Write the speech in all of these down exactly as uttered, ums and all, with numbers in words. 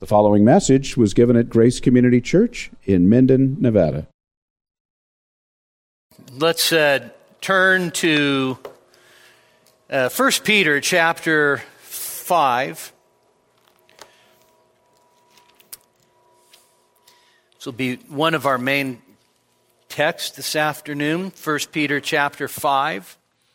The following message was given at Grace Community Church in Minden, Nevada. Let's uh, turn to uh, First Peter chapter five. This will be one of our main texts this afternoon. First Peter chapter five,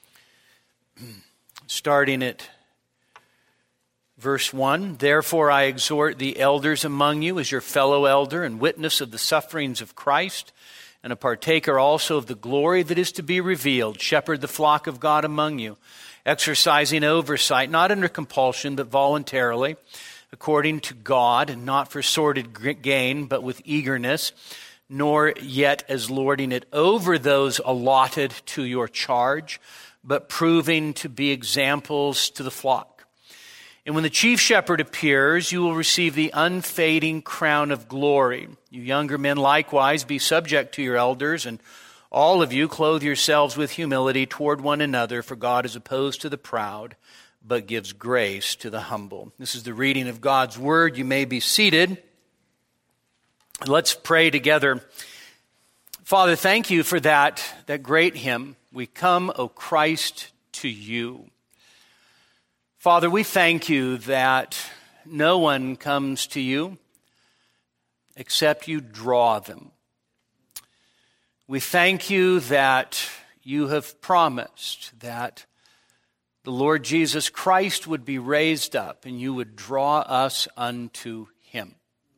starting at verse one. Therefore I exhort the elders among you as your fellow elder and witness of the sufferings of Christ, and a partaker also of the glory that is to be revealed. Shepherd the flock of God among you, exercising oversight, not under compulsion, but voluntarily, according to God, and not for sordid gain, but with eagerness, nor yet as lording it over those allotted to your charge, but proving to be examples to the flock. And when the chief shepherd appears, you will receive the unfading crown of glory. You younger men likewise be subject to your elders, and all of you clothe yourselves with humility toward one another, for God is opposed to the proud, but gives grace to the humble. This is the reading of God's word. You may be seated. Let's pray together. Father, thank you for that, that great hymn. We come, O Christ, to you. Father, we thank you that no one comes to you except you draw them. We thank you that you have promised that the Lord Jesus Christ would be raised up and you would draw us unto him.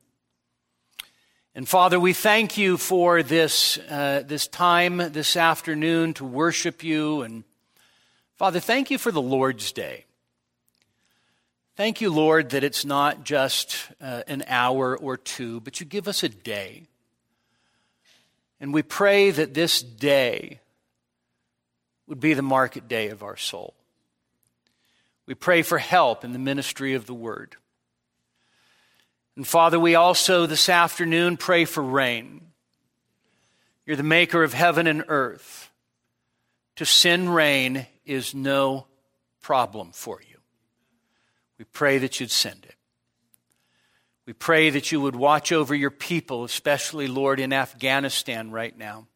And Father, we thank you for this, uh, this time this afternoon to worship you. And Father, thank you for the Lord's Day. Thank you, Lord, that it's not just uh, an hour or two, but you give us a day. And we pray that this day would be the market day of our soul. We pray for help in the ministry of the word. And Father, we also this afternoon pray for rain. You're the maker of heaven and earth. To send rain is no problem for you. We pray that you'd send it. We pray that you would watch over your people, especially, Lord, in Afghanistan right now.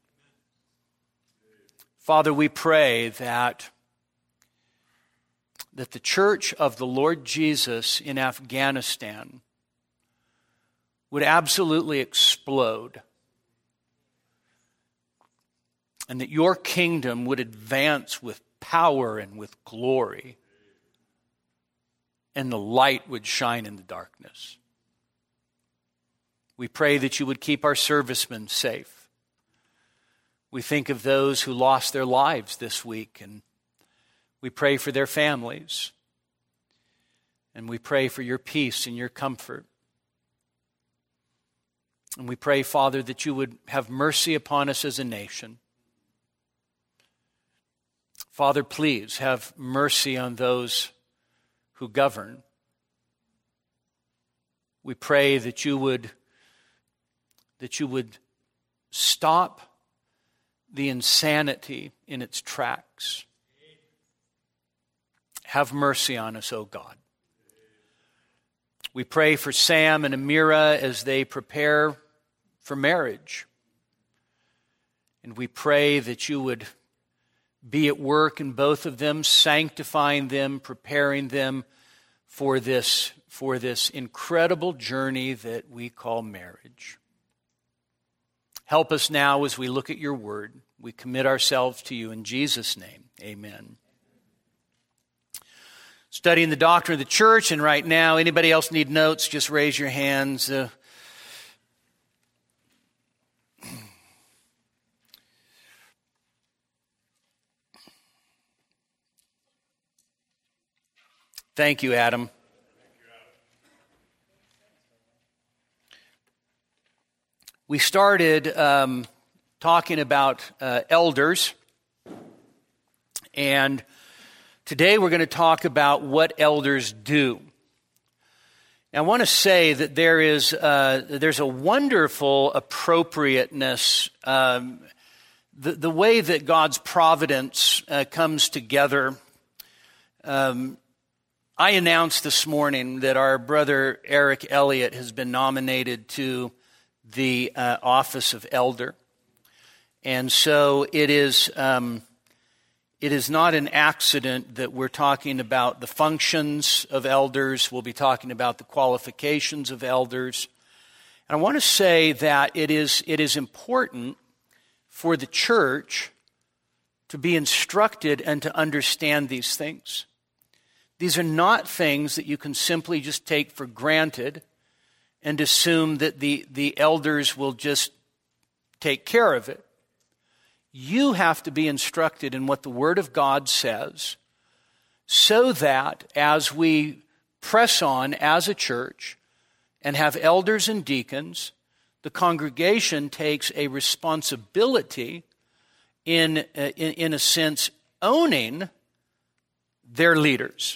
Father, we pray that, that the church of the Lord Jesus in Afghanistan would absolutely explode, and that your kingdom would advance with power and with glory, and the light would shine in the darkness. We pray that you would keep our servicemen safe. We think of those who lost their lives this week, and we pray for their families. And we pray for your peace and your comfort. And we pray, Father, that you would have mercy upon us as a nation. Father, please have mercy on those who govern. We pray that you would that you would stop the insanity in its tracks. Have mercy on us, O God. We pray for Sam and Amira as they prepare for marriage. And we pray that you would be at work in both of them, sanctifying them, preparing them for this, for this incredible journey that we call marriage. Help us now as we look at your word. We commit ourselves to you in Jesus' name. Amen. Studying the doctrine of the church, and right now, anybody else need notes? Just raise your hands. Uh, Thank you, Adam. We started um, talking about uh, elders, and today we're going to talk about what elders do. Now, I want to say that there is uh, there's a wonderful appropriateness, um, the the way that God's providence uh, comes together. Um, I announced this morning that our brother Eric Elliott has been nominated to the uh, office of elder. And so it is um, it is not an accident that we're talking about the functions of elders. We'll be talking about the qualifications of elders. And I want to say that it is it is important for the church to be instructed and to understand these things. These are not things that you can simply just take for granted and assume that the, the elders will just take care of it. You have to be instructed in what the Word of God says so that as we press on as a church and have elders and deacons, the congregation takes a responsibility in, uh, in, in a sense, owning their leaders.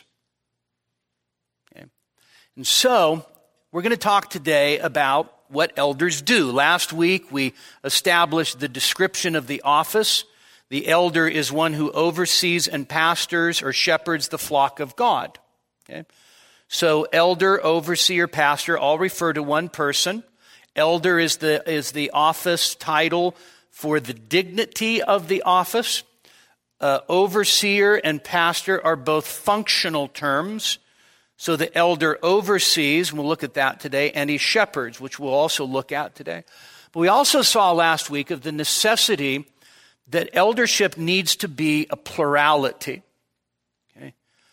Okay. And so we're going to talk today about what elders do. Last week, we established the description of the office. The elder is one who oversees and pastors or shepherds the flock of God. Okay? So elder, overseer, pastor all refer to one person. Elder is the, is the office title for the dignity of the office. Uh, overseer and pastor are both functional terms. So the elder oversees, and we'll look at that today, and he shepherds, which we'll also look at today. But we also saw last week of the necessity that eldership needs to be a plurality. Okay?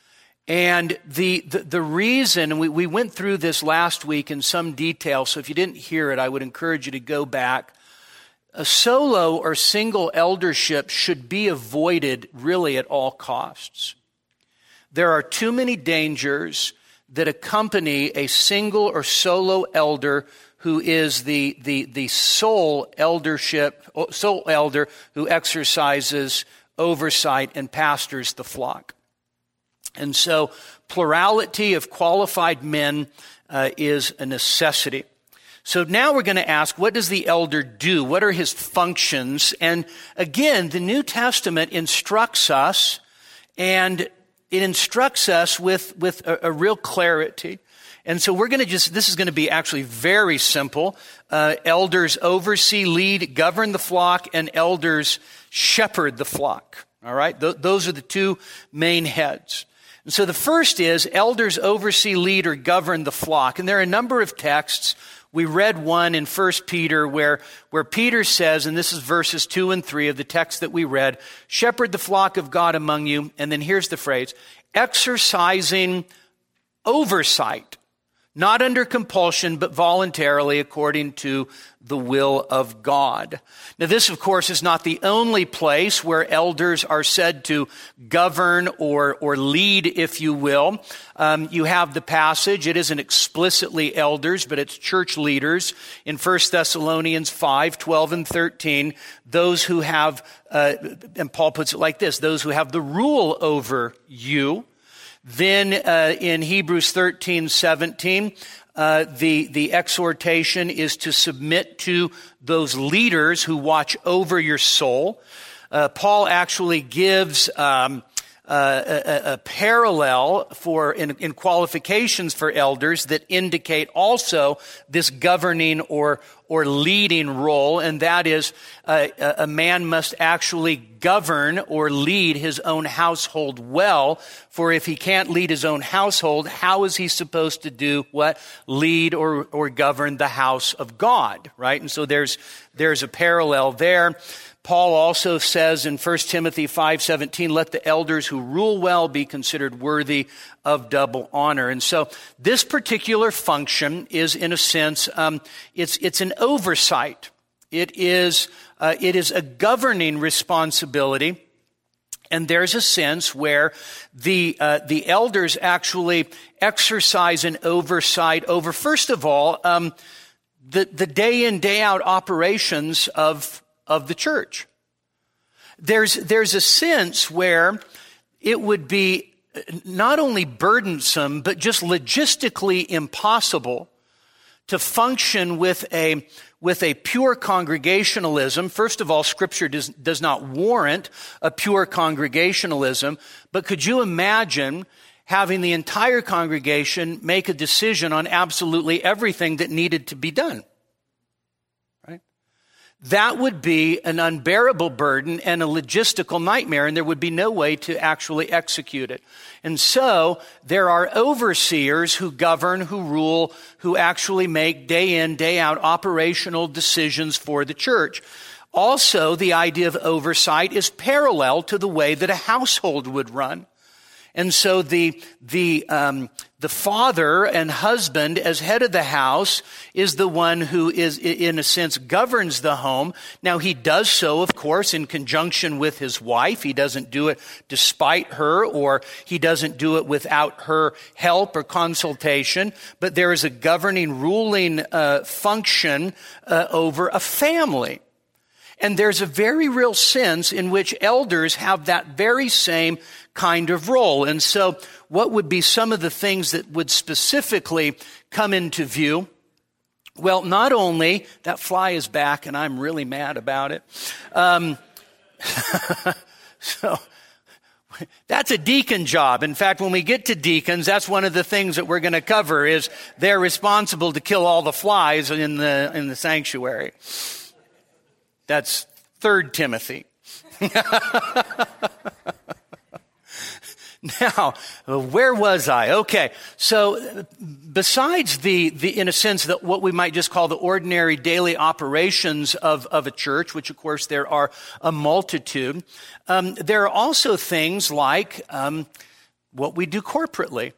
And the, the, the reason, and we, we went through this last week in some detail, so if you didn't hear it, I would encourage you to go back. A solo or single eldership should be avoided really at all costs. There are too many dangers that accompany a single or solo elder who is the, the, the sole eldership, sole elder who exercises oversight and pastors the flock. And so plurality of qualified men uh, is a necessity. So now we're going to ask, what does the elder do? What are his functions? And again, the New Testament instructs us, and it instructs us with, with a, a real clarity. And so we're going to just, this is going to be actually very simple. Uh, elders oversee, lead, govern the flock, and elders shepherd the flock. All right? Th- those are the two main heads. And so the first is elders oversee, lead, or govern the flock. And there are a number of texts. We read one in First Peter where, where Peter says, and this is verses two and three of the text that we read, shepherd the flock of God among you. And then here's the phrase, exercising oversight, not under compulsion, but voluntarily according to the will of God. Now this, of course, is not the only place where elders are said to govern or, or lead, if you will. Um, you have the passage, it isn't explicitly elders, but it's church leaders in First Thessalonians five, twelve and thirteen, those who have, uh, and Paul puts it like this, those who have the rule over you. Then uh, in Hebrews thirteen, seventeen, uh, the, the exhortation is to submit to those leaders who watch over your soul. Uh, Paul actually gives um, uh, a, a parallel for in, in qualifications for elders that indicate also this governing or or leading role, and that is uh, a man must actually govern or lead his own household well, for if he can't lead his own household, how is he supposed to do what? Lead or, or govern the house of God, right? And so there's there's a parallel there. Paul also says in First Timothy five seventeen, let the elders who rule well be considered worthy of double honor. And so this particular function is, in a sense, um, it's it's an oversight. It is uh, it is a governing responsibility. And there's a sense where the uh, the elders actually exercise an oversight over, first of all, um, the the day in, day out operations of of the church. There's there's a sense where it would be not only burdensome, but just logistically impossible to function with a with a pure congregationalism. First of all, Scripture does, does not warrant a pure congregationalism, but could you imagine having the entire congregation make a decision on absolutely everything that needed to be done. Right? That would be an unbearable burden and a logistical nightmare, and there would be no way to actually execute it. And so there are overseers who govern, who rule, who actually make day in, day out operational decisions for the church. Also, the idea of oversight is parallel to the way that a household would run. And so the the um, the father and husband, as head of the house, is the one who is, in a sense, governs the home. Now, he does so, of course, in conjunction with his wife. He doesn't do it despite her, or he doesn't do it without her help or consultation. But there is a governing, ruling uh, function uh, over a family. And there's a very real sense in which elders have that very same kind of role. And so what would be some of the things that would specifically come into view? Well, not only, that fly is back and I'm really mad about it. Um, so that's a deacon job. In fact, when we get to deacons, that's one of the things that we're going to cover is they're responsible to kill all the flies in the, in the sanctuary. That's Third Timothy. Now, where was I? Okay, so besides the, the, in a sense, that what we might just call the ordinary daily operations of, of a church, which of course there are a multitude, um, there are also things like um, what we do corporately.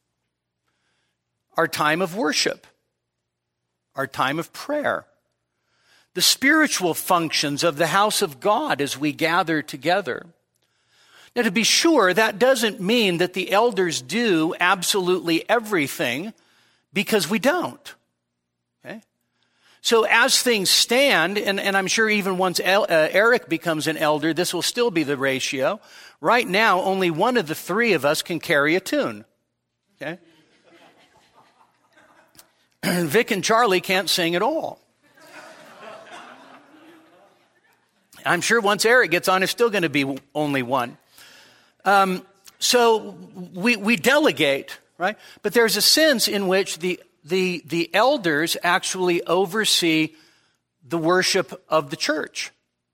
Our time of worship, our time of prayer, the spiritual functions of the house of God as we gather together. Now, to be sure, that doesn't mean that the elders do absolutely everything, because we don't. Okay? So as things stand, and, and I'm sure even once El, uh, Eric becomes an elder, this will still be the ratio. Right now, only one of the three of us can carry a tune. Okay? Vic and Charlie can't sing at all. I'm sure once Eric gets on, it's still going to be only one. Um, so we we delegate, right? But there's a sense in which the the the elders actually oversee the worship of the church.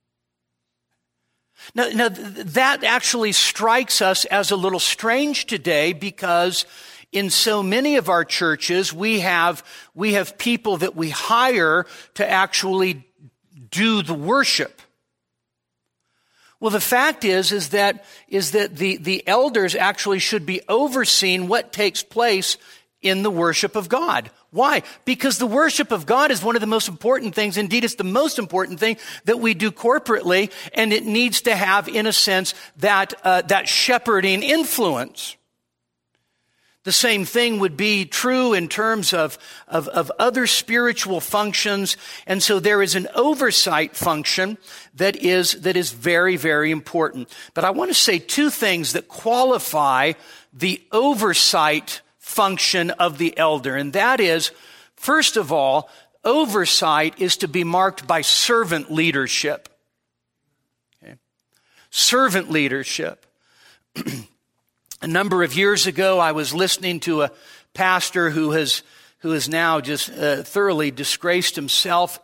Now, now that actually strikes us as a little strange today, because in so many of our churches we have we have people that we hire to actually do the worship. Well, the fact is, is that, is that the, the elders actually should be overseeing what takes place in the worship of God. Why? Because the worship of God is one of the most important things. Indeed, it's the most important thing that we do corporately, and it needs to have, in a sense, that, uh, that shepherding influence. The same thing would be true in terms of, of, of other spiritual functions. And so there is an oversight function that is, that is very, very important. But I want to say two things that qualify the oversight function of the elder. And that is, first of all, oversight is to be marked by servant leadership. Okay? Servant leadership. A number of years ago, I was listening to a pastor who has who has now just uh, thoroughly disgraced himself.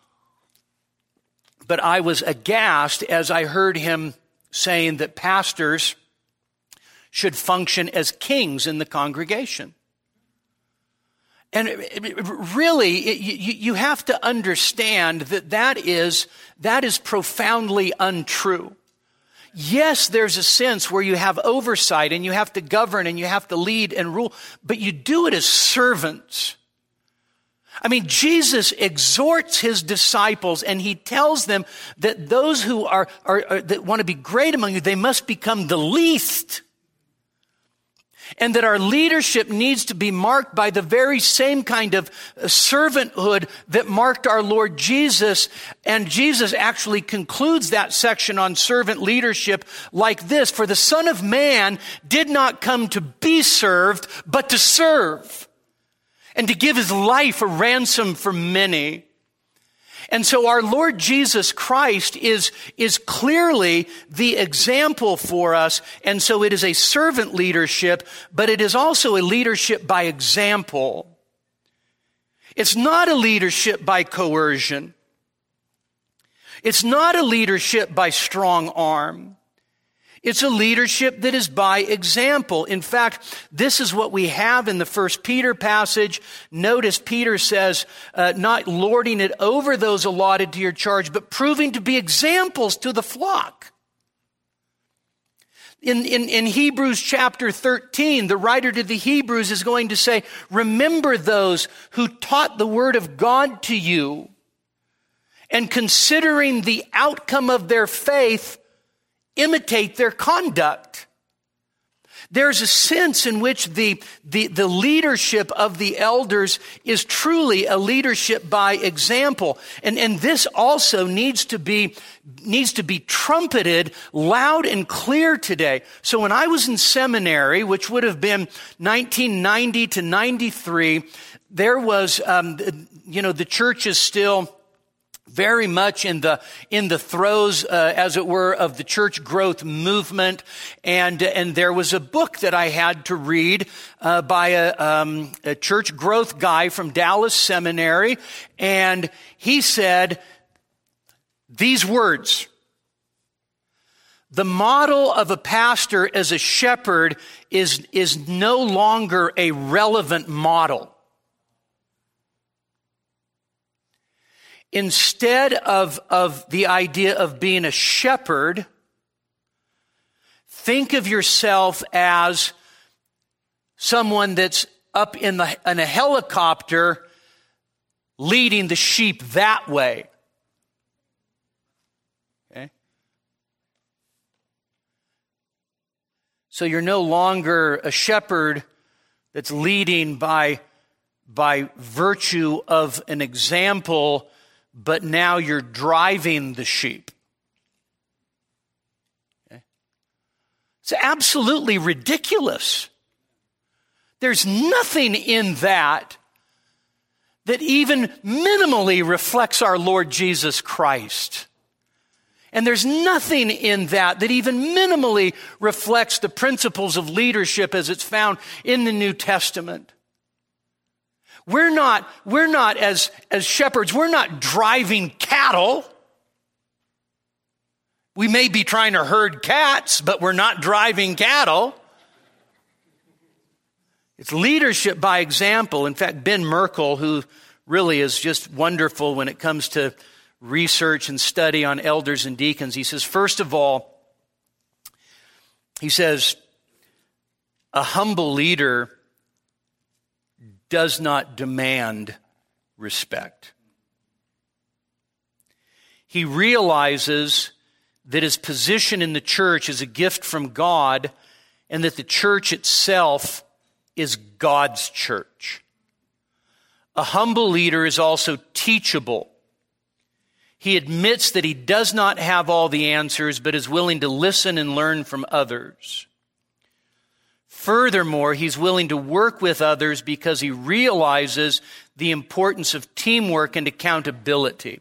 But I was aghast as I heard him saying that pastors should function as kings in the congregation. And really, it, you, you have to understand that that is, that is profoundly untrue. Yes, there's a sense where you have oversight and you have to govern and you have to lead and rule, but you do it as servants. I mean, Jesus exhorts his disciples and he tells them that those who are, are, are that want to be great among you, they must become the least. And that our leadership needs to be marked by the very same kind of servanthood that marked our Lord Jesus. And Jesus actually concludes that section on servant leadership like this: for the Son of Man did not come to be served, but to serve, and to give his life a ransom for many. And so our Lord Jesus Christ is, is clearly the example for us. And so it is a servant leadership, but it is also a leadership by example. It's not a leadership by coercion. It's not a leadership by strong arm. It's a leadership that is by example. In fact, this is what we have in the First Peter passage. Notice Peter says, uh, not lording it over those allotted to your charge, but proving to be examples to the flock. In, in, in Hebrews chapter thirteen, the writer to the Hebrews is going to say, remember those who taught the word of God to you, and considering the outcome of their faith, imitate their conduct. There's a sense in which the, the, the leadership of the elders is truly a leadership by example. And, and this also needs to be, needs to be trumpeted loud and clear today. So when I was in seminary, which would have been nineteen ninety to ninety-three, there was, um, you know, the church is still very much in the in the throes, uh, as it were, of the church growth movement, and and there was a book that I had to read uh, by a, um, a church growth guy from Dallas Seminary, and he said these words: "The model of a pastor as a shepherd is is no longer a relevant model. Instead of, of the idea of being a shepherd, think of yourself as someone that's up in, the, in a helicopter leading the sheep that way." Okay? So you're no longer a shepherd that's leading by, by virtue of an example, but now you're driving the sheep. Okay? It's absolutely ridiculous. There's nothing in that that even minimally reflects our Lord Jesus Christ. And there's nothing in that that even minimally reflects the principles of leadership as it's found in the New Testament. We're not, we're not as, as shepherds, we're not driving cattle. We may be trying to herd cats, but we're not driving cattle. It's leadership by example. In fact, Ben Merkel, who really is just wonderful when it comes to research and study on elders and deacons, he says, first of all, he says, a humble leader does not demand respect. He realizes that his position in the church is a gift from God and that the church itself is God's church. A humble leader is also teachable. He admits that he does not have all the answers, but is willing to listen and learn from others. Furthermore, he's willing to work with others because he realizes the importance of teamwork and accountability.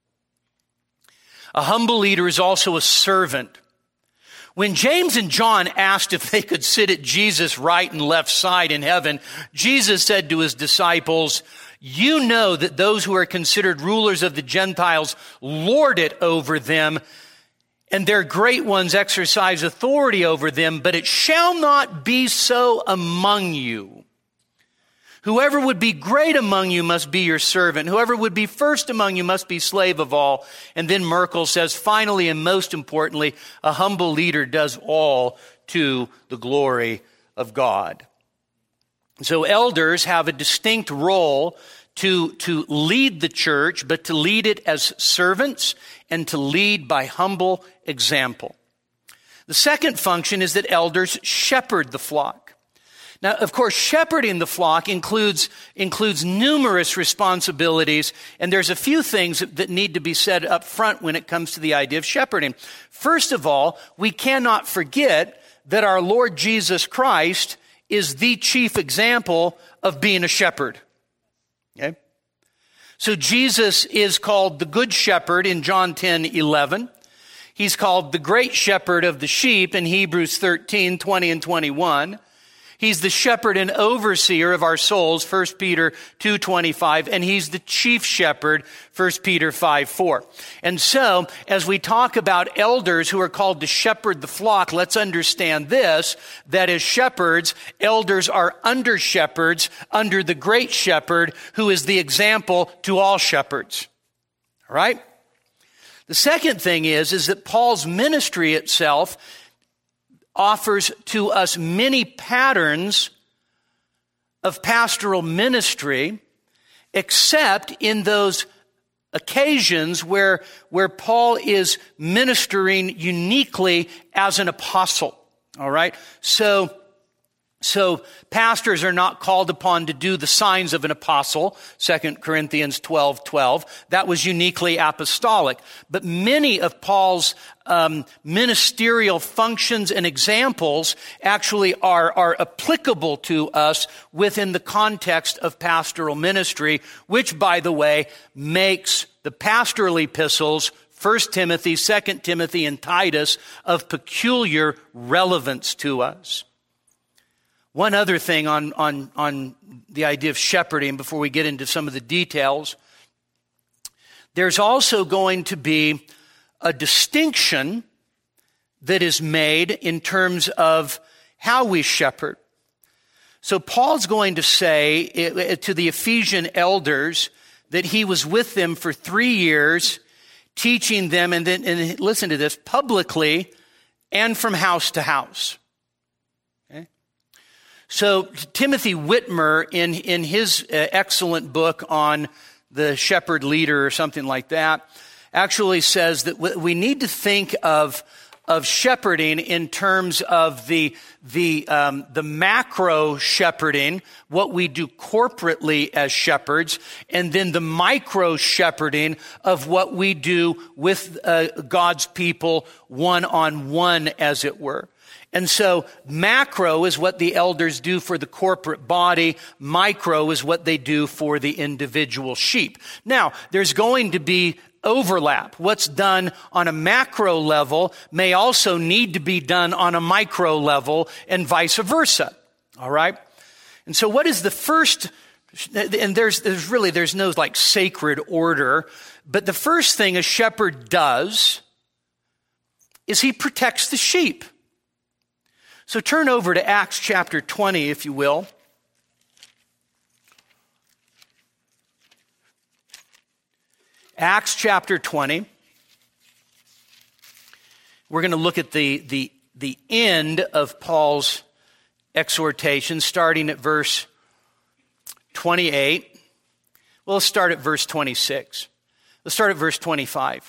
A humble leader is also a servant. When James and John asked if they could sit at Jesus' right and left side in heaven, Jesus said to his disciples, "You know that those who are considered rulers of the Gentiles lord it over them, and their great ones exercise authority over them, but it shall not be so among you. Whoever would be great among you must be your servant. Whoever would be first among you must be slave of all." And then Merkel says, finally and most importantly, a humble leader does all to the glory of God. So elders have a distinct role to, to lead the church, but to lead it as servants and to lead by humble example. The second function is that elders shepherd the flock. Now, of course, shepherding the flock includes, includes numerous responsibilities, and there's a few things that need to be said up front when it comes to the idea of shepherding. First of all, we cannot forget that our Lord Jesus Christ is the chief example of being a shepherd. Okay? So Jesus is called the Good Shepherd in John ten eleven. He's called the Great Shepherd of the sheep in Hebrews thirteen twenty and twenty-one. He's the shepherd and overseer of our souls, First Peter two twenty-five, and he's the chief shepherd, First Peter five four. And so, as we talk about elders who are called to shepherd the flock, let's understand this, that as shepherds, elders are under shepherds under the great shepherd who is the example to all shepherds. All right? The second thing is, is that Paul's ministry itself offers to us many patterns of pastoral ministry, except in those occasions where, where Paul is ministering uniquely as an apostle. All right? So, So pastors are not called upon to do the signs of an apostle, Second Corinthians twelve twelve. That was uniquely apostolic. But many of Paul's um, ministerial functions and examples actually are, are applicable to us within the context of pastoral ministry, which, by the way, makes the pastoral epistles, First Timothy, Second Timothy, and Titus, of peculiar relevance to us. One other thing on, on, on the idea of shepherding before we get into some of the details. There's also going to be a distinction that is made in terms of how we shepherd. So Paul's going to say to the Ephesian elders that he was with them for three years, teaching them, and then, and listen to this, publicly and from house to house. So Timothy Whitmer, in, in his uh, excellent book on the shepherd leader or something like that, actually says that we need to think of, of shepherding in terms of the, the, um, the macro shepherding, what we do corporately as shepherds, and then the micro shepherding of what we do with uh, God's people one-on-one, as it were. And so macro is what the elders do for the corporate body. Micro is what they do for the individual sheep. Now, there's going to be overlap. What's done on a macro level may also need to be done on a micro level, and vice versa. All right? And so what is the first, and there's, there's really, there's no like sacred order, but the first thing a shepherd does is he protects the sheep. So turn over to Acts chapter twenty, if you will. Acts chapter twenty. We're going to look at the, the, the end of Paul's exhortation, starting at verse twenty-eight. Well, let's start at verse twenty-six. Let's start at verse twenty-five.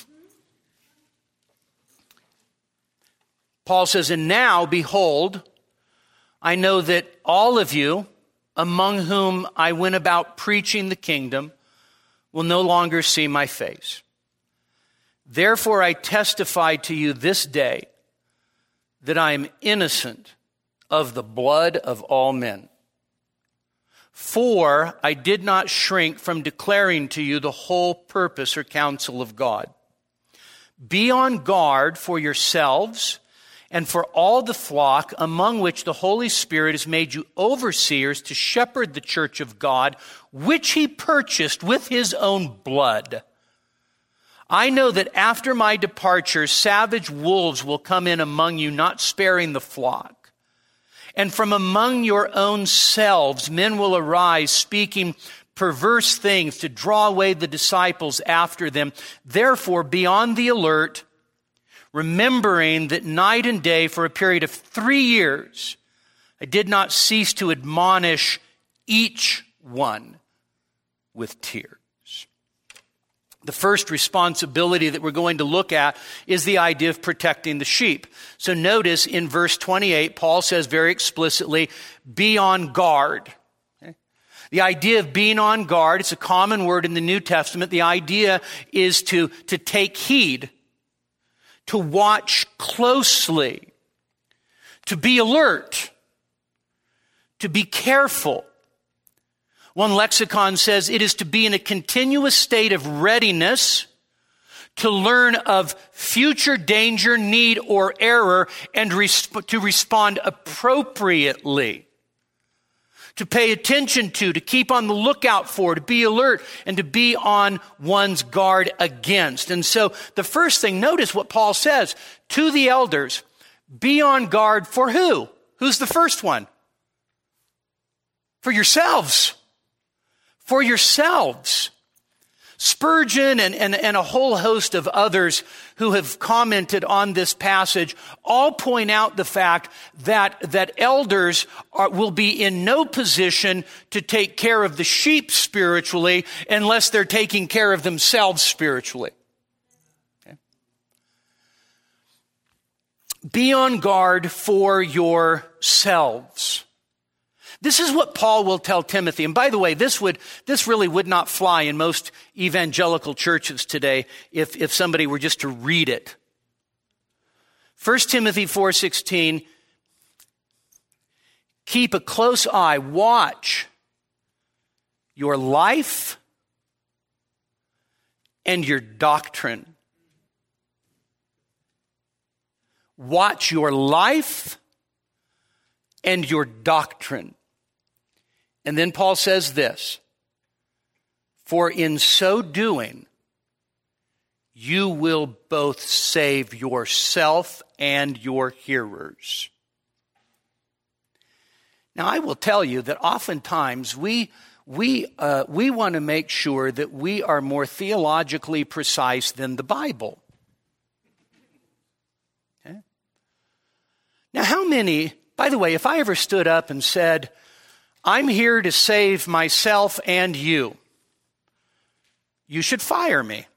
Paul says, "And now, behold, I know that all of you, among whom I went about preaching the kingdom, will no longer see my face. Therefore I testify to you this day that I am innocent of the blood of all men. For I did not shrink from declaring to you the whole purpose or counsel of God. Be on guard for yourselves and for all the flock among which the Holy Spirit has made you overseers to shepherd the church of God, which he purchased with his own blood. I know that after my departure, savage wolves will come in among you, not sparing the flock. And from among your own selves, men will arise, speaking perverse things to draw away the disciples after them. Therefore, be on the alert, remembering that night and day for a period of three years, I did not cease to admonish each one with tears." The first responsibility that we're going to look at is the idea of protecting the sheep. So notice in verse twenty-eight, Paul says very explicitly, be on guard. Okay? The idea of being on guard, it's a common word in the New Testament. The idea is to, to take heed, to watch closely, to be alert, to be careful. One lexicon says it is to be in a continuous state of readiness to learn of future danger, need, or error, and resp- to respond appropriately. To pay attention to, to keep on the lookout for, to be alert, and to be on one's guard against. And so the first thing, notice what Paul says to the elders, be on guard for who? Who's the first one? For yourselves. For yourselves. Spurgeon and, and, and a whole host of others who have commented on this passage all point out the fact that, that elders are, will be in no position to take care of the sheep spiritually unless they're taking care of themselves spiritually. Okay. Be on guard for yourselves. This is what Paul will tell Timothy. And by the way, this would, this really would not fly in most evangelical churches today if, if somebody were just to read it. First Timothy four sixteen, keep a close eye, watch your life and your doctrine. Watch your life and your doctrine. And then Paul says this, for in so doing, you will both save yourself and your hearers. Now, I will tell you that oftentimes we we uh, we want to make sure that we are more theologically precise than the Bible. Okay? Now, how many, by the way, if I ever stood up and said, I'm here to save myself and you, you should fire me.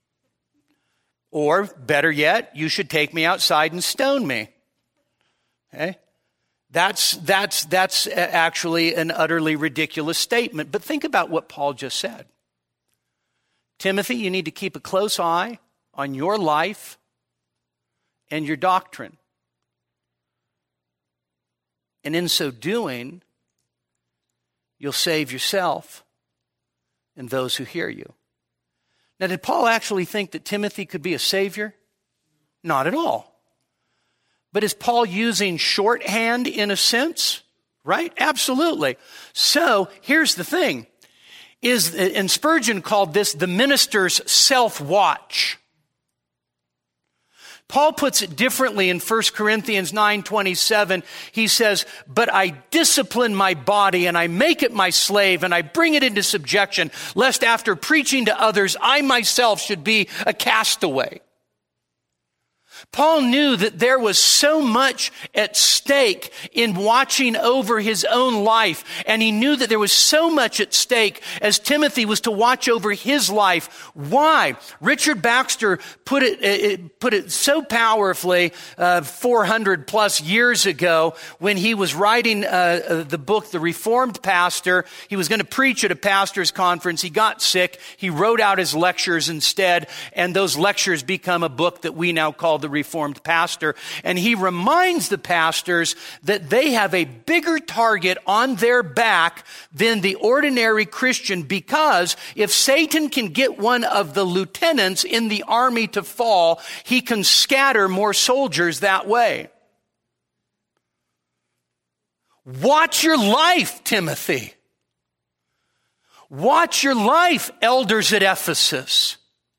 Or better yet, you should take me outside and stone me. Okay? That's, that's, that's actually an utterly ridiculous statement. But think about what Paul just said. Timothy, you need to keep a close eye on your life and your doctrine. And in so doing, you'll save yourself and those who hear you. Now, did Paul actually think that Timothy could be a savior? Not at all. But is Paul using shorthand in a sense? Right? Absolutely. So, here's the thing. Is, and Spurgeon called this the minister's self-watch. Paul puts it differently in First Corinthians nine twenty-seven. He says, but I discipline my body and I make it my slave and I bring it into subjection, lest after preaching to others, I myself should be a castaway. Paul knew that there was so much at stake in watching over his own life, and he knew that there was so much at stake as Timothy was to watch over his life. Why? Richard Baxter put it, it put it so powerfully uh, four hundred plus years ago when he was writing uh, the book, The Reformed Pastor. He was going to preach at a pastor's conference. He got sick. He wrote out his lectures instead, and those lectures become a book that we now call The Reformed Pastor. And he reminds the pastors that they have a bigger target on their back than the ordinary Christian, because if Satan can get one of the lieutenants in the army to fall, he can scatter more soldiers that way. Watch your life, Timothy. Watch your life, elders at Ephesus.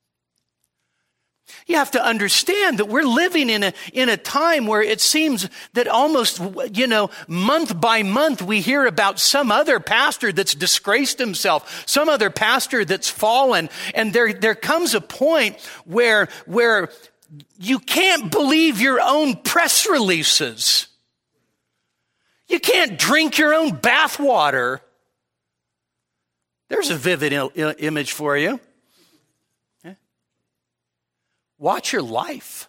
You have to understand that we're living in a, in a time where it seems that almost, you know, month by month we hear about some other pastor that's disgraced himself, some other pastor that's fallen. And there, there comes a point where, where you can't believe your own press releases. You can't drink your own bathwater. There's a vivid il- image for you. Watch your life.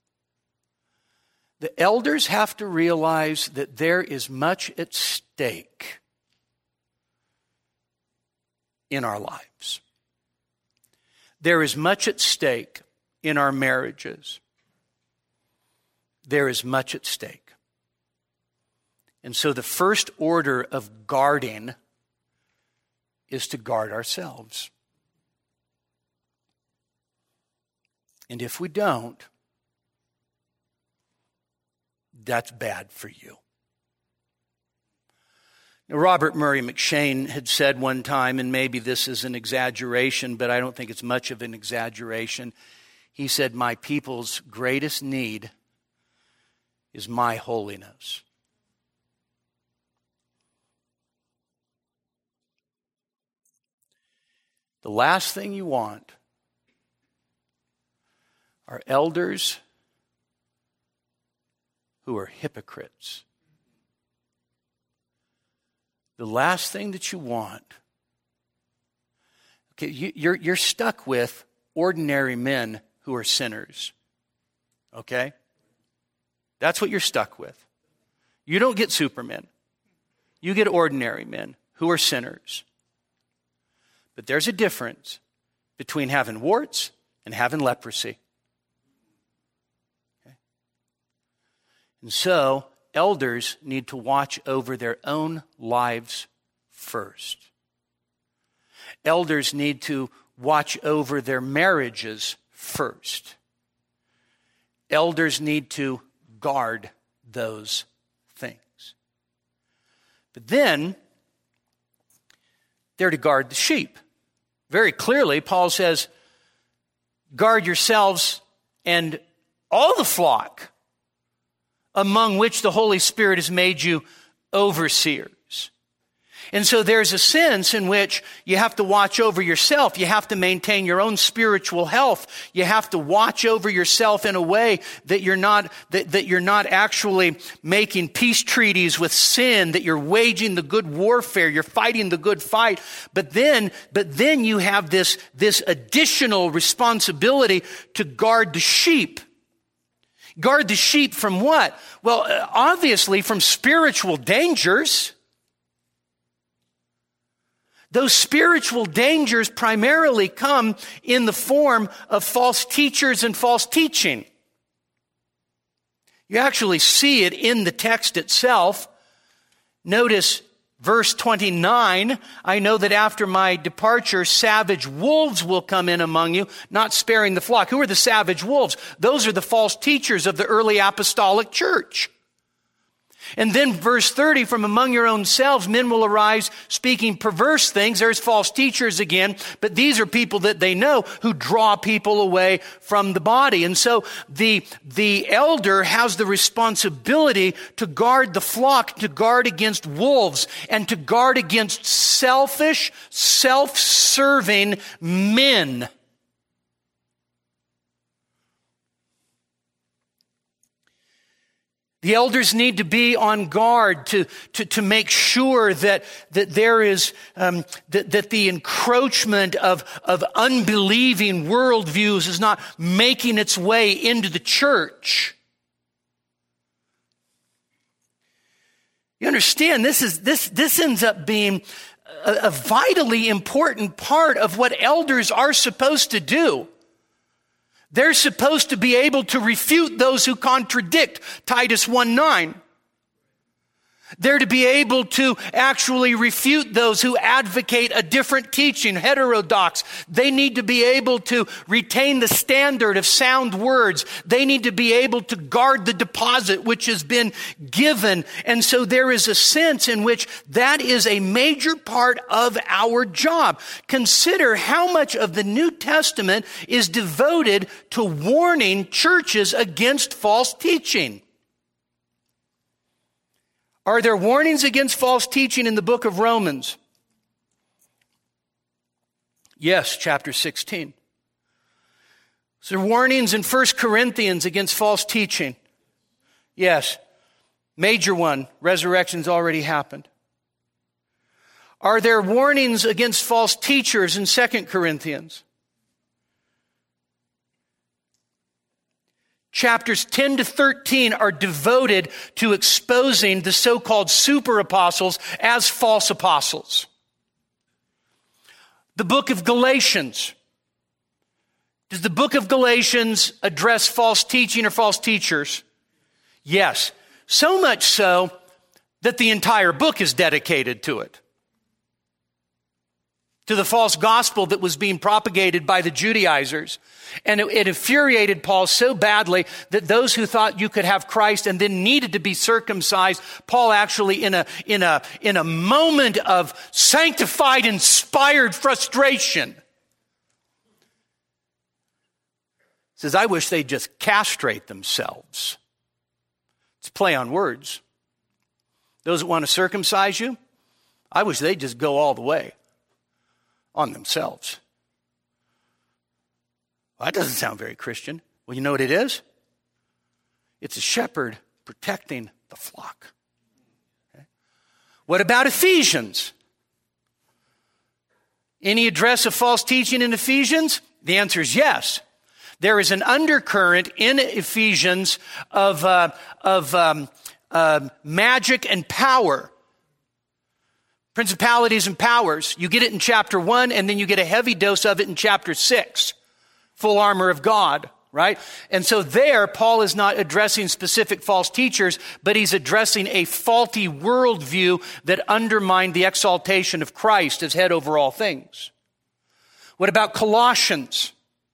The elders have to realize that there is much at stake in our lives. There is much at stake in our marriages. There is much at stake. And so the first order of guarding is to guard ourselves. And if we don't, that's bad for you. Now, Robert Murray McCheyne had said one time, and maybe this is an exaggeration, but I don't think it's much of an exaggeration. He said, "My people's greatest need is my holiness." The last thing you want are elders who are hypocrites. The last thing that you want, okay, you, you're, you're stuck with ordinary men who are sinners. Okay? That's what you're stuck with. You don't get supermen. You get ordinary men who are sinners. But there's a difference between having warts and having leprosy. Okay? And so, elders need to watch over their own lives first. Elders need to watch over their marriages first. Elders need to guard those things. But then, they're to guard the sheep. Very clearly, Paul says, guard yourselves and all the flock among which the Holy Spirit has made you overseers. And so there's a sense in which you have to watch over yourself. You have to maintain your own spiritual health. You have to watch over yourself in a way that you're not, that, that you're not actually making peace treaties with sin, that you're waging the good warfare, you're fighting the good fight. But then, but then you have this, this additional responsibility to guard the sheep. Guard the sheep from what? Well, obviously from spiritual dangers. Those spiritual dangers primarily come in the form of false teachers and false teaching. You actually see it in the text itself. Notice verse twenty-nine, I know that after my departure, savage wolves will come in among you, not sparing the flock. Who are the savage wolves? Those are the false teachers of the early apostolic church. And then verse thirty, from among your own selves, men will arise speaking perverse things. There's false teachers again, but these are people that they know who draw people away from the body. And so the, the elder has the responsibility to guard the flock, to guard against wolves, and to guard against selfish, self-serving men. The elders need to be on guard to, to, to make sure that, that there is, um, that, that the encroachment of, of unbelieving worldviews is not making its way into the church. You understand, this is, this, this ends up being a, a vitally important part of what elders are supposed to do. They're supposed to be able to refute those who contradict Titus one nine. They're to be able to actually refute those who advocate a different teaching, heterodox. They need to be able to retain the standard of sound words. They need to be able to guard the deposit which has been given. And so there is a sense in which that is a major part of our job. Consider how much of the New Testament is devoted to warning churches against false teaching. Are there warnings against false teaching in the book of Romans? Yes, chapter sixteen. Is there warnings in First Corinthians against false teaching? Yes. Major one, resurrection's already happened. Are there warnings against false teachers in Second Corinthians? Chapters ten to thirteen are devoted to exposing the so-called super apostles as false apostles. The book of Galatians. Does the book of Galatians address false teaching or false teachers? Yes. So much so that the entire book is dedicated to it. to the false gospel that was being propagated by the Judaizers. And it, it infuriated Paul so badly that those who thought you could have Christ and then needed to be circumcised, Paul actually in a, in a, in a moment of sanctified, inspired frustration says, I wish they'd just castrate themselves. It's a play on words. Those that want to circumcise you, I wish they'd just go all the way on themselves. Well, that doesn't sound very Christian. Well, you know what it is? It's a shepherd protecting the flock. Okay. What about Ephesians? Any address of false teaching in Ephesians? The answer is yes. There is an undercurrent in Ephesians of, uh, of um, uh, magic and power. Principalities and powers. You get it in chapter one, and then you get a heavy dose of it in chapter six. Full armor of God, right? And so there, Paul is not addressing specific false teachers, but he's addressing a faulty worldview that undermined the exaltation of Christ as head over all things. What about Colossians?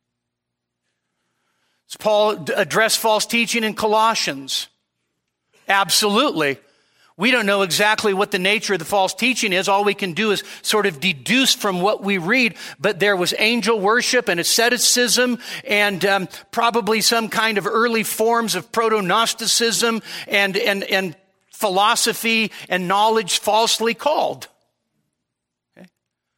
Does Paul address false teaching in Colossians? Absolutely. We don't know exactly what the nature of the false teaching is. All we can do is sort of deduce from what we read. But there was angel worship and asceticism and um, probably some kind of early forms of proto-Gnosticism and, and, and philosophy and knowledge falsely called. Okay.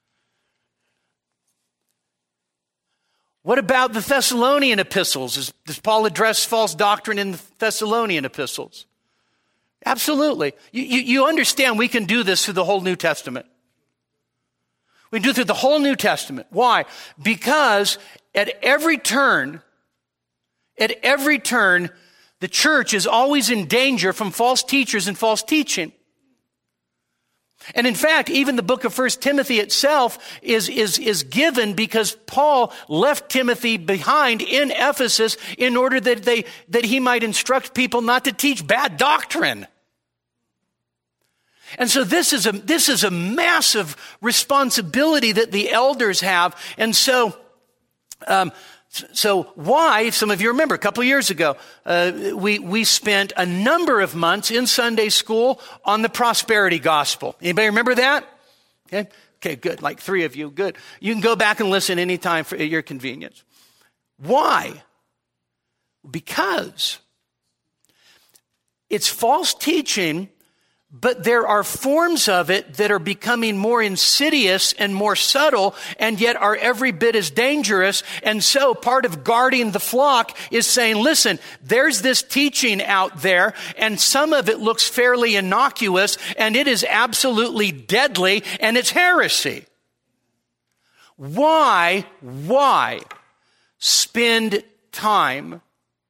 What about the Thessalonian epistles? Does Paul address false doctrine in the Thessalonian epistles? Absolutely. You, you, you understand we can do this through the whole New Testament. We can do it through the whole New Testament. Why? Because at every turn, at every turn, the church is always in danger from false teachers and false teaching. And in fact, even the book of First Timothy itself is, is, is given because Paul left Timothy behind in Ephesus in order that they, that he might instruct people not to teach bad doctrine. And so this is a, this is a massive responsibility that the elders have. And so, um, So why, some of you remember, a couple of years ago, uh, we, we spent a number of months in Sunday school on the prosperity gospel. Anybody remember that? Okay, okay, good. Like three of you, good. You can go back and listen anytime for at your convenience. Why? Because it's false teaching, but there are forms of it that are becoming more insidious and more subtle and yet are every bit as dangerous. And so part of guarding the flock is saying, listen, there's this teaching out there and some of it looks fairly innocuous and it is absolutely deadly and it's heresy. Why, why spend time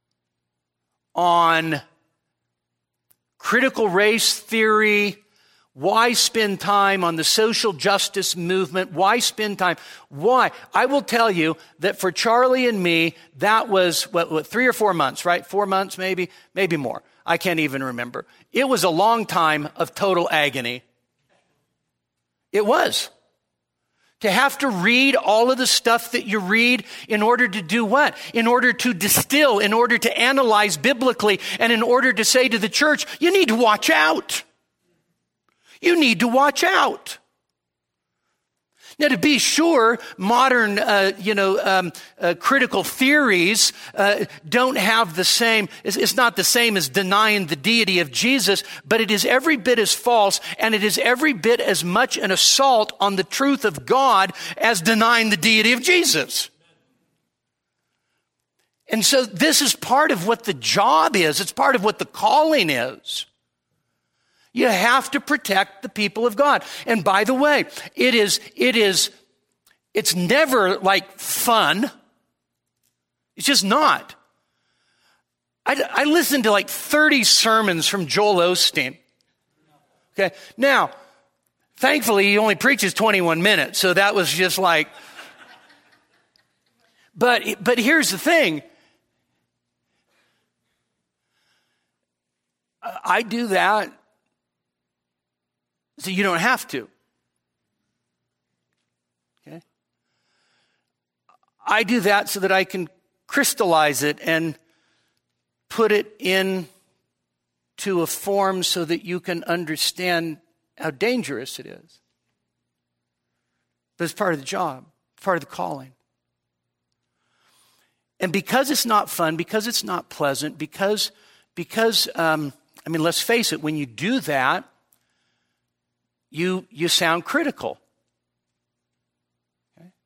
on critical race theory? Why spend time on the social justice movement? Why spend time? Why? I will tell you that for Charlie and me, that was what, what three or four months, right? Four months, maybe, maybe more. I can't even remember. It was a long time of total agony. It was. To have to read all of the stuff that you read in order to do what? In order to distill, in order to analyze biblically, and in order to say to the church, you need to watch out. You need to watch out. Now, to be sure, modern, uh, you know, um, uh, critical theories uh, don't have the same, it's, it's not the same as denying the deity of Jesus, but it is every bit as false, and it is every bit as much an assault on the truth of God as denying the deity of Jesus. And so this is part of what the job is. It's part of what the calling is. You have to protect the people of God. And by the way, it is, it is, it's never like fun. It's just not. I, I listened to like thirty sermons from Joel Osteen. Okay. Now, thankfully, he only preaches twenty-one minutes. So that was just like, but, but here's the thing. I do that. So you don't have to. I do that so that I can crystallize it and put it in to a form so that you can understand how dangerous it is. But it's part of the job, part of the calling. And because it's not fun, because it's not pleasant, because, because um, I mean, let's face it, when you do that, you, you sound critical. Okay?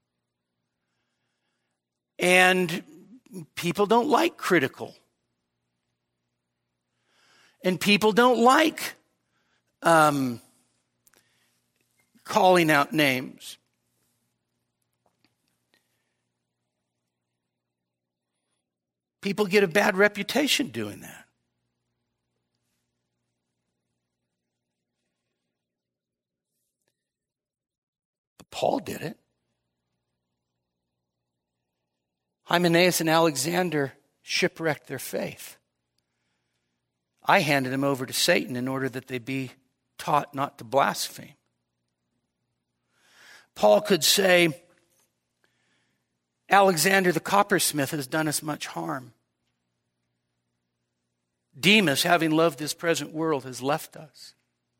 And people don't like critical. And people don't like um, calling out names. People get a bad reputation doing that. But Paul did it. Hymenaeus and Alexander shipwrecked their faith. I handed them over to Satan in order that they be taught not to blaspheme. Paul could say, Alexander the coppersmith has done us much harm. Demas, having loved this present world, has left us.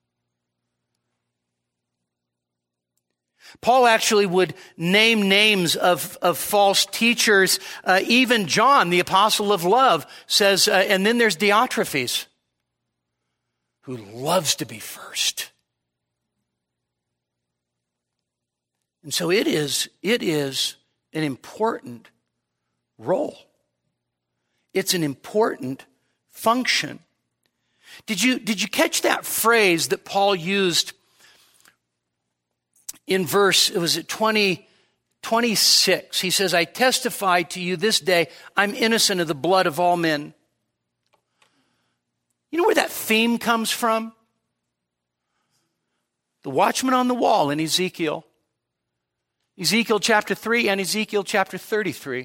Paul actually would name names of, of false teachers. Uh, even John, the apostle of love, says, uh, and then there's Diotrephes, who loves to be first. And so it is, it is an important role. It's an important function. Did you, did you catch that phrase that Paul used in verse, it was at twenty, twenty-six. He says, I testify to you this day, I'm innocent of the blood of all men. You know where that theme comes from? The watchman on the wall in Ezekiel. Ezekiel chapter three and Ezekiel chapter thirty-three.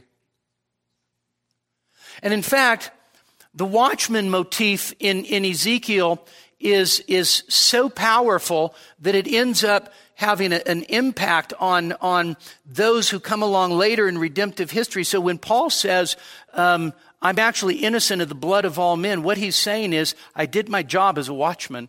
And in fact, the watchman motif in, in Ezekiel is, is so powerful that it ends up having a, an impact on, on those who come along later in redemptive history. So when Paul says, um, I'm actually innocent of the blood of all men, what he's saying is, I did my job as a watchman.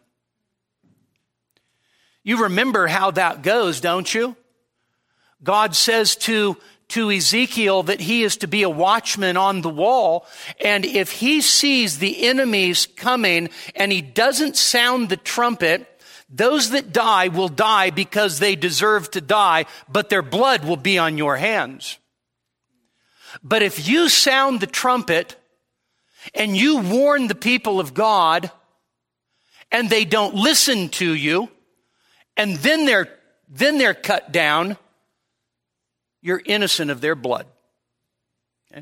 You remember how that goes, don't you? God says to, to Ezekiel that he is to be a watchman on the wall. And if he sees the enemies coming and he doesn't sound the trumpet, those that die will die because they deserve to die, but their blood will be on your hands. But if you sound the trumpet and you warn the people of God and they don't listen to you, and then they're, then they're cut down, you're innocent of their blood. Okay?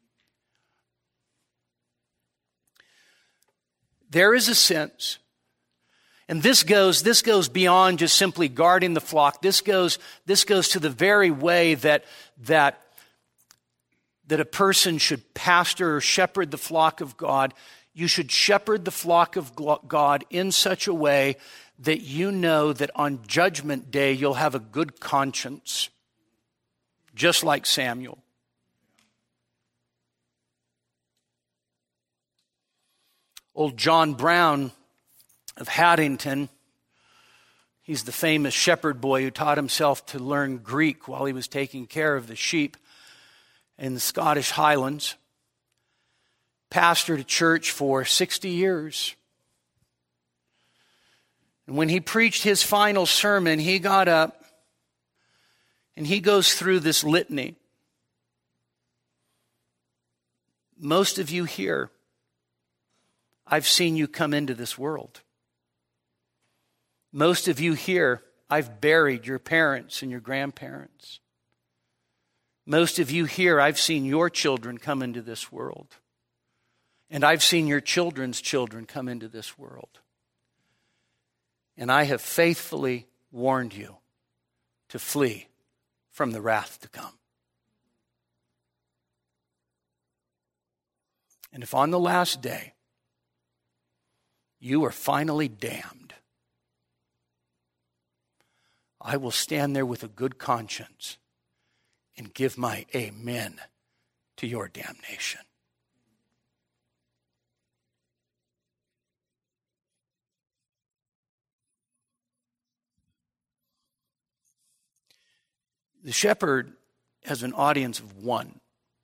There is a sense, and this goes, this goes beyond just simply guarding the flock. This goes, this goes to the very way that, that, that a person should pastor or shepherd the flock of God. You should shepherd the flock of God in such a way that you know that on Judgment Day you'll have a good conscience. Just like Samuel. Old John Brown of Haddington, he's the famous shepherd boy who taught himself to learn Greek while he was taking care of the sheep in the Scottish Highlands. Pastored a church for sixty years. And when he preached his final sermon, he got up and he goes through this litany. Most of you here, I've seen you come into this world. Most of you here, I've buried your parents and your grandparents. Most of you here, I've seen your children come into this world. And I've seen your children's children come into this world. And I have faithfully warned you to flee from the wrath to come. And if on the last day you are finally damned, I will stand there with a good conscience and give my amen to your damnation. The shepherd has an audience of one.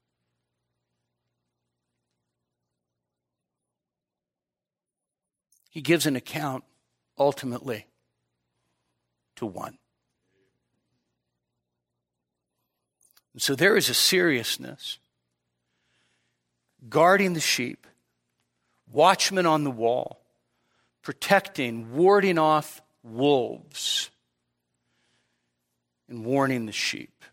He gives an account ultimately to one. And so there is a seriousness, guarding the sheep, watchman on the wall, protecting, warding off wolves, and warning the sheep.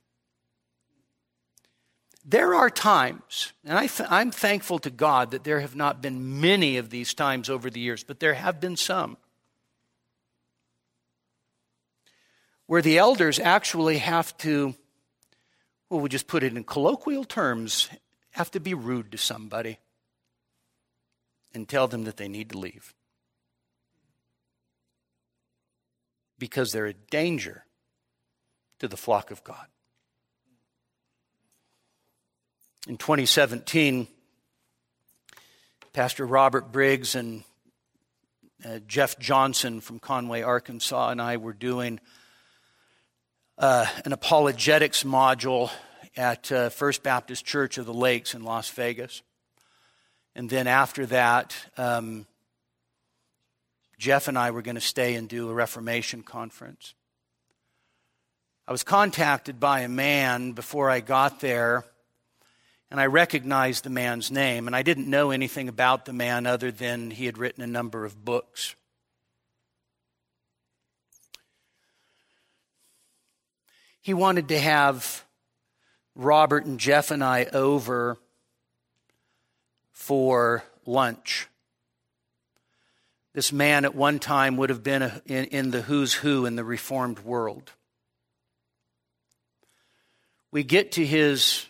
There are times, and I th- I'm thankful to God that there have not been many of these times over the years, but there have been some, where the elders actually have to, well, we'll just put it in colloquial terms, have to be rude to somebody and tell them that they need to leave because they're a danger to the flock of God. In twenty seventeen, Pastor Robert Briggs and uh, Jeff Johnson from Conway, Arkansas, and I were doing uh, an apologetics module at uh, First Baptist Church of the Lakes in Las Vegas. And then after that, um, Jeff and I were going to stay and do a Reformation conference. I was contacted by a man before I got there, and I recognized the man's name, and I didn't know anything about the man other than he had written a number of books. He wanted to have Robert and Jeff and I over for lunch. This man at one time would have been a, in, in the who's who in the Reformed world. We get to his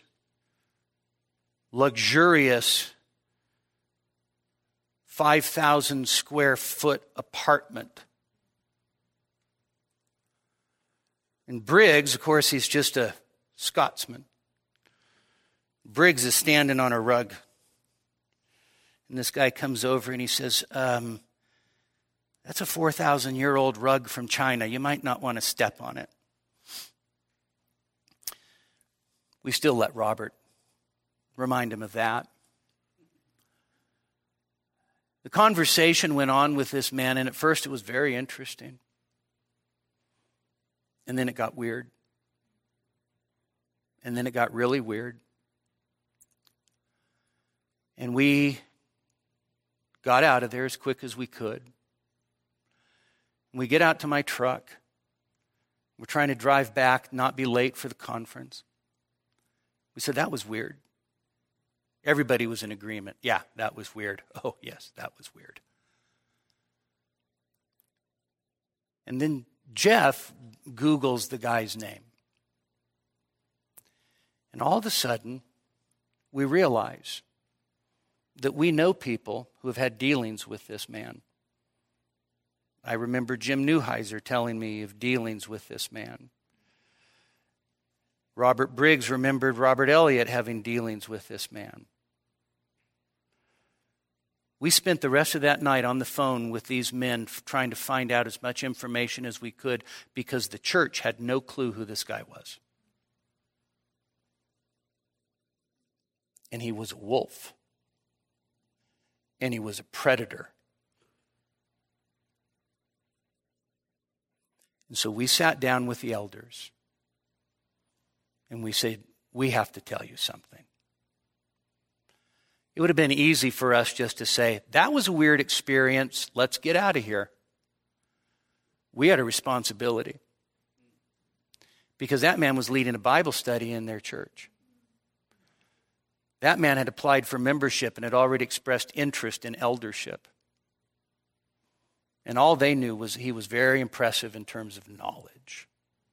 luxurious five thousand square foot apartment. And Briggs, of course, he's just a Scotsman. Briggs is standing on a rug. And this guy comes over and he says, um, that's a four thousand year old rug from China. You might not want to step on it. We still let Robert remind him of that. The conversation went on with this man, and at first it was very interesting. And then it got weird. And then it got really weird. And we got out of there as quick as we could. We get out to my truck. We're trying to drive back, not be late for the conference. We said, that was weird. Everybody was in agreement. Yeah, that was weird. Oh, yes, that was weird. And then Jeff Googles the guy's name. And all of a sudden, we realize that we know people who have had dealings with this man. I remember Jim Neuheiser telling me of dealings with this man. Robert Briggs remembered Robert Elliott having dealings with this man. We spent the rest of that night on the phone with these men trying to find out as much information as we could because the church had no clue who this guy was. And he was a wolf. And he was a predator. And so we sat down with the elders. And we said, we have to tell you something. It would have been easy for us just to say, that was a weird experience. Let's get out of here. We had a responsibility. Because that man was leading a Bible study in their church. That man had applied for membership and had already expressed interest in eldership. And all they knew was he was very impressive in terms of knowledge.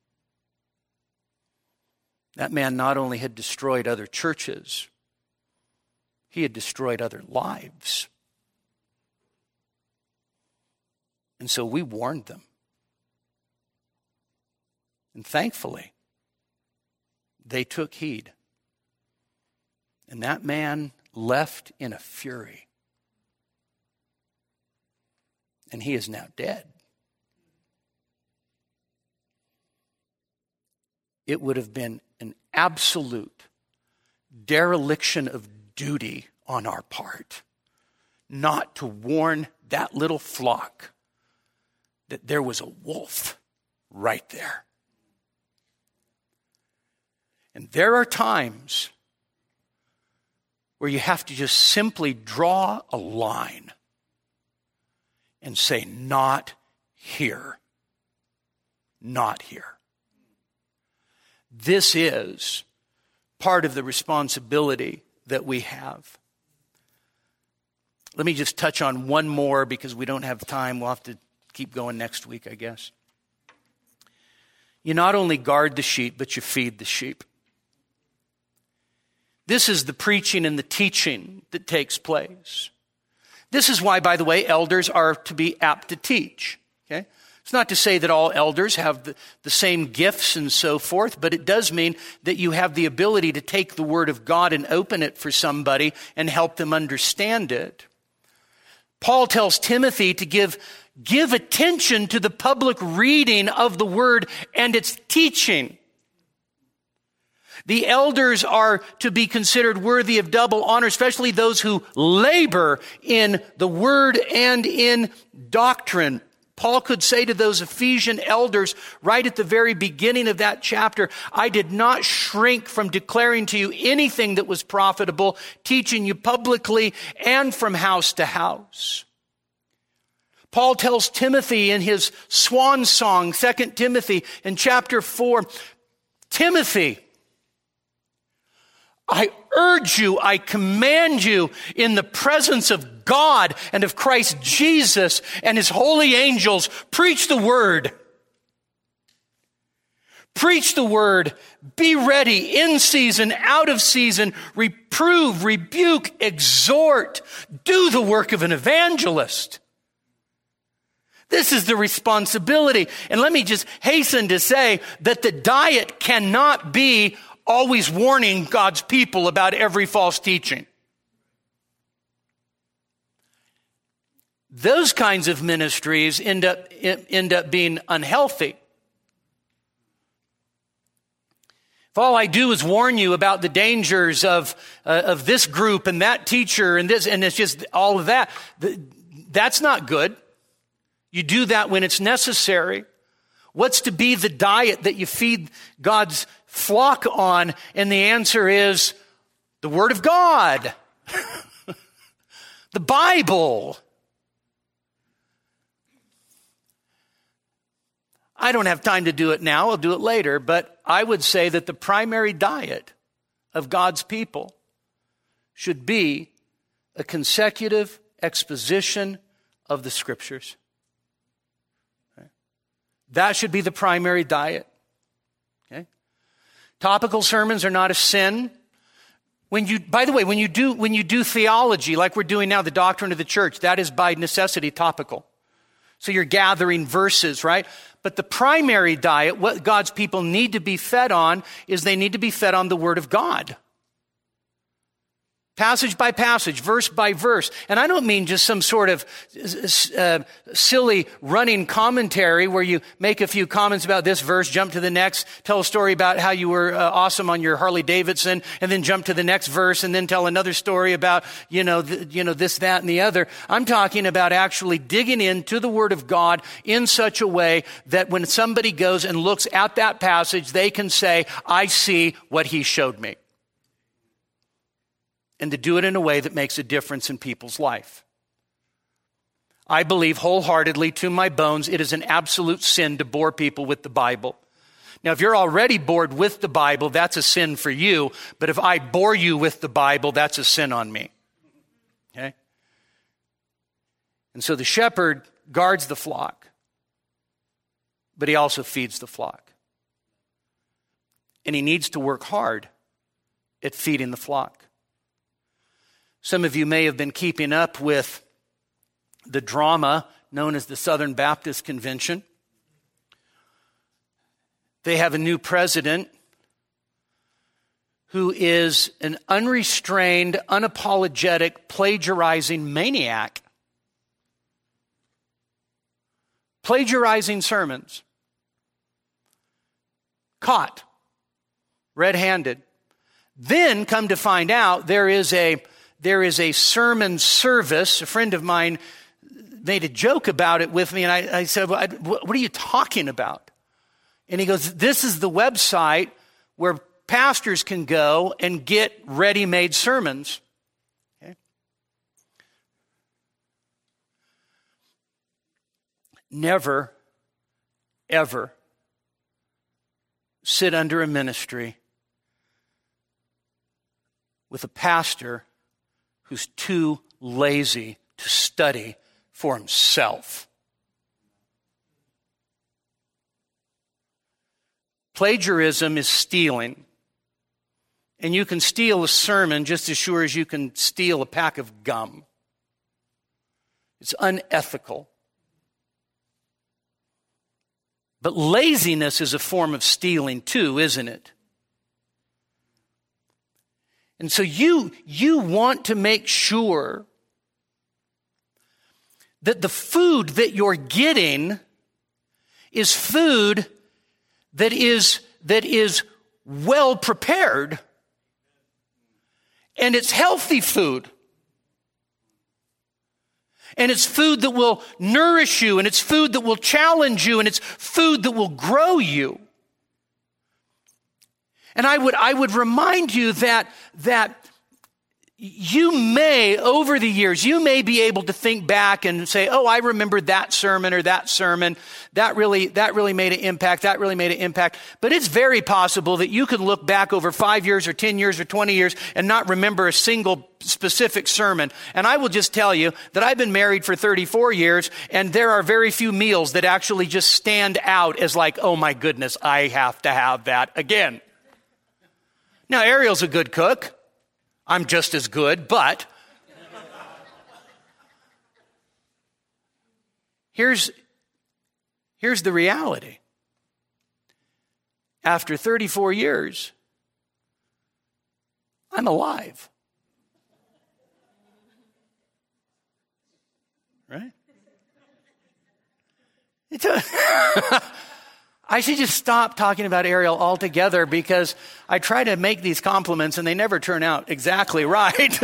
That man not only had destroyed other churches, he had destroyed other lives. And so we warned them. And thankfully, they took heed. And that man left in a fury. And he is now dead. It would have been an absolute dereliction of duty on our part not to warn that little flock that there was a wolf right there. And there are times where you have to just simply draw a line and say, not here. Not here. This is part of the responsibility that we have. Let me just touch on one more because we don't have time. We'll have to keep going next week, I guess. You not only guard the sheep, but you feed the sheep. This is the preaching and the teaching that takes place. This is why, by the way, elders are to be apt to teach. Okay? It's not to say that all elders have the, the same gifts and so forth, but it does mean that you have the ability to take the Word of God and open it for somebody and help them understand it. Paul tells Timothy to give, give attention to the public reading of the Word and its teaching. The elders are to be considered worthy of double honor, especially those who labor in the Word and in doctrine. Paul could say to those Ephesian elders right at the very beginning of that chapter, I did not shrink from declaring to you anything that was profitable, teaching you publicly and from house to house. Paul tells Timothy in his swan song, Second Timothy in chapter four, Timothy, I urge you, I command you in the presence of God and of Christ Jesus and his holy angels, preach the word. Preach the word. Be ready in season, out of season. Reprove, rebuke, exhort. Do the work of an evangelist. This is the responsibility. And let me just hasten to say that the diet cannot be always warning God's people about every false teaching. Those kinds of ministries end up, end up being unhealthy. If all I do is warn you about the dangers of, uh, of this group and that teacher and this, and it's just all of that, that's not good. You do that when it's necessary. What's to be the diet that you feed God's flock on? And the answer is the Word of God. The Bible. I don't have time to do it now. I'll do it later. But I would say that the primary diet of God's people should be a consecutive exposition of the Scriptures. That should be the primary diet. Okay? Topical sermons are not a sin. When you, by the way, when you do, when you do theology, like we're doing now, the doctrine of the church, that is by necessity topical. So you're gathering verses, right? But the primary diet, what God's people need to be fed on, is they need to be fed on the Word of God. Passage by passage, verse by verse. And I don't mean just some sort of uh, silly running commentary where you make a few comments about this verse, jump to the next, tell a story about how you were uh, awesome on your Harley Davidson, and then jump to the next verse and then tell another story about, you know, th- you know, this, that, and the other. I'm talking about actually digging into the Word of God in such a way that when somebody goes and looks at that passage, they can say, I see what he showed me. And to do it in a way that makes a difference in people's life. I believe wholeheartedly to my bones it is an absolute sin to bore people with the Bible. Now, if you're already bored with the Bible, that's a sin for you. But if I bore you with the Bible, that's a sin on me. Okay? And so the shepherd guards the flock, but he also feeds the flock. And he needs to work hard at feeding the flock. Some of you may have been keeping up with the drama known as the Southern Baptist Convention. They have a new president who is an unrestrained, unapologetic, plagiarizing maniac. Plagiarizing sermons. Caught. Red-handed. Then come to find out there is a there is a sermon service. A friend of mine made a joke about it with me, and I, I said, well, I, what are you talking about? And he goes, this is the website where pastors can go and get ready-made sermons. Okay? Never, ever sit under a ministry with a pastor who's too lazy to study for himself. Plagiarism is stealing. And you can steal a sermon just as sure as you can steal a pack of gum. It's unethical. But laziness is a form of stealing too, isn't it? And so you, you want to make sure that the food that you're getting is food that is, that is well prepared. And it's healthy food. And it's food that will nourish you, and it's food that will challenge you, and it's food that will grow you. And I would, I would remind you that, that you may, over the years, you may be able to think back and say, oh, I remember that sermon or that sermon. That really, that really made an impact. That really made an impact. But it's very possible that you can look back over five years or ten years or twenty years and not remember a single specific sermon. And I will just tell you that I've been married for thirty-four years, and there are very few meals that actually just stand out as like, oh my goodness, I have to have that again. Now, Ariel's a good cook. I'm just as good, but here's, here's the reality. After thirty-four years, I'm alive. Right? It's a I should just stop talking about Ariel altogether because I try to make these compliments and they never turn out exactly right.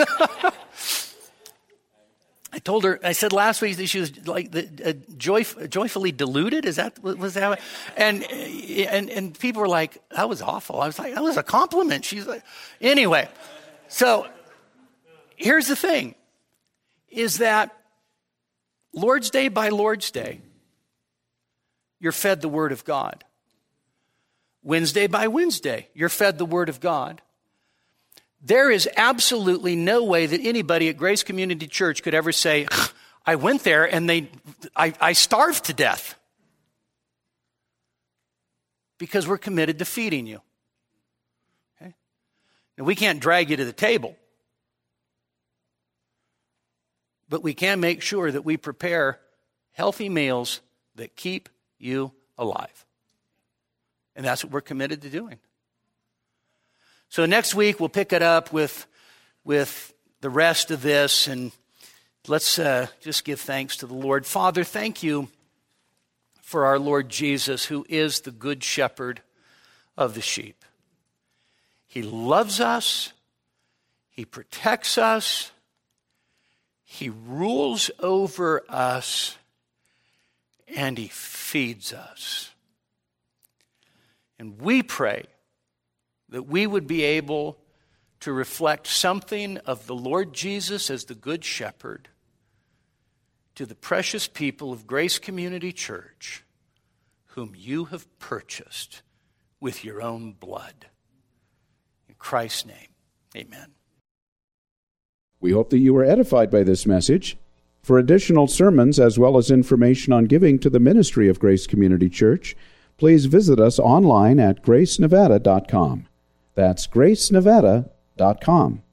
I told her, I said last week that she was like the, uh, joy, joyfully deluded. Is that, was that? And, and, and people were like, that was awful. I was like, that was a compliment. She's like, anyway. So here's the thing is that Lord's Day by Lord's Day, you're fed the Word of God. Wednesday by Wednesday, you're fed the Word of God. There is absolutely no way that anybody at Grace Community Church could ever say, I went there and they, I, I starved to death. Because we're committed to feeding you. Okay? Now, we can't drag you to the table. But we can make sure that we prepare healthy meals that keep you alive. And that's what we're committed to doing. So next week we'll pick it up with, with the rest of this, and let's uh, just give thanks to the Lord. Father, thank you for our Lord Jesus, who is the good shepherd of the sheep. He loves us. He protects us. He rules over us. And he feeds us. And we pray that we would be able to reflect something of the Lord Jesus as the Good Shepherd to the precious people of Grace Community Church, whom you have purchased with your own blood. In Christ's name, amen. We hope that you were edified by this message. For additional sermons as well as information on giving to the ministry of Grace Community Church, please visit us online at grace nevada dot com. That's grace nevada dot com.